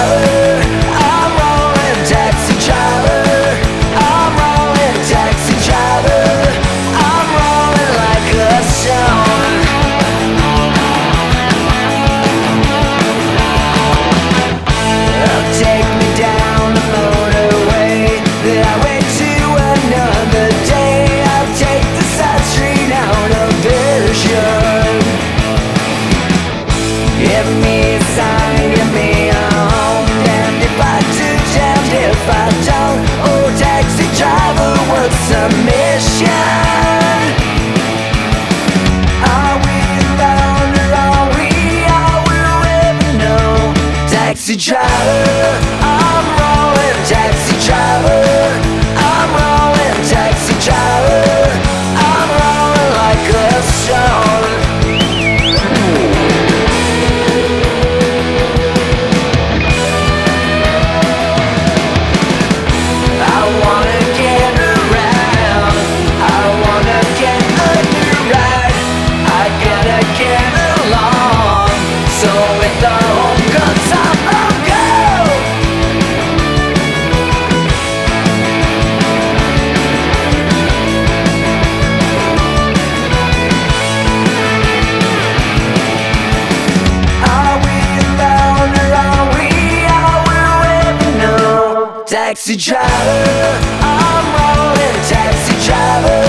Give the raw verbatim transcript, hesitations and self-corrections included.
driver. I'm rolling taxi driver. I'm rolling taxi driver. I'm rolling like a stone. Take me down the motorway, the highway to another day. I'll take the side street out of vision. Give me a sign, give me a home. Damned if I do, damned if I don't. Oh, taxi driver, what's the mission? Are we alone or are we? All we'll ever know. Taxi driver, I'm rolling taxi driver. I'm rolling taxi driver. I'm rolling like a stone. I wanna get around. I wanna get a new ride. I gotta get along. So if the home comes up, I'll go. Are we alone or are we? All we'll ever know. Taxi driver, I'm rolling taxi driver.